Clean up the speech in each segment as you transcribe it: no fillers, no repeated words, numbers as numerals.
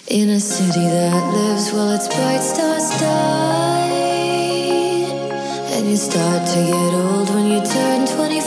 In a city that lives while its bright stars die, and you start to get old when you turn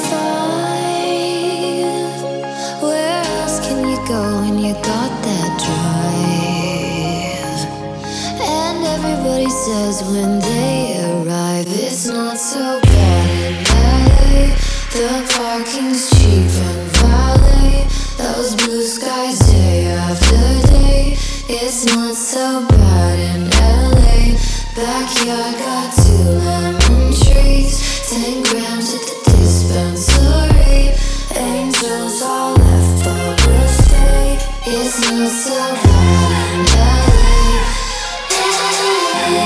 25. Where else can you go when you got that drive? And everybody says when they arrive, it's not so bad in LA. The parking's cheap and valet, those blue skies day after day. It's not so bad in LA. Backyard got 2 lemon trees, 10 grams at the dispensary. Angels all left but will stay. It's not so bad in LA.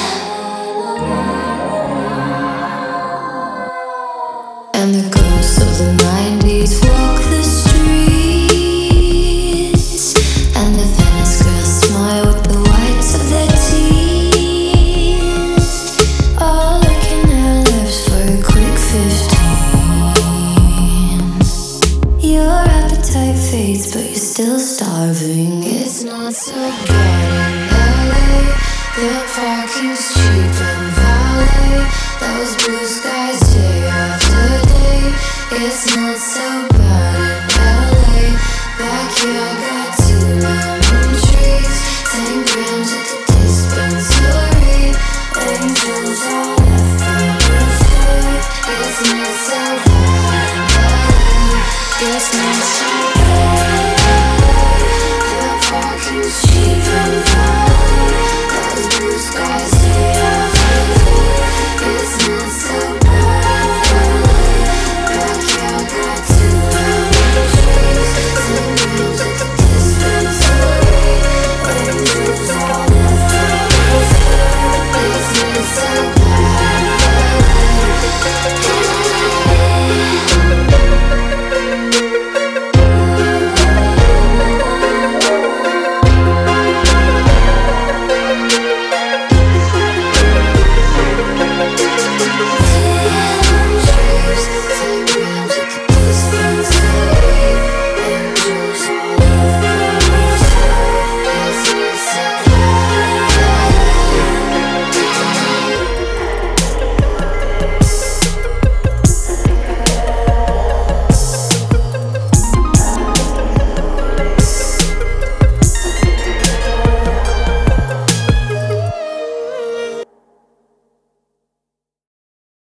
And the ghosts of the 90s walk the streets, and the Venice girls smile with the whites of their teeth, all licking their lips for a quick 15. Your appetite fades, but you're still starving. It's not so bad in LA. The parking's cheap and valet, those blue skies day after day. It's not so bad in LA. Backyard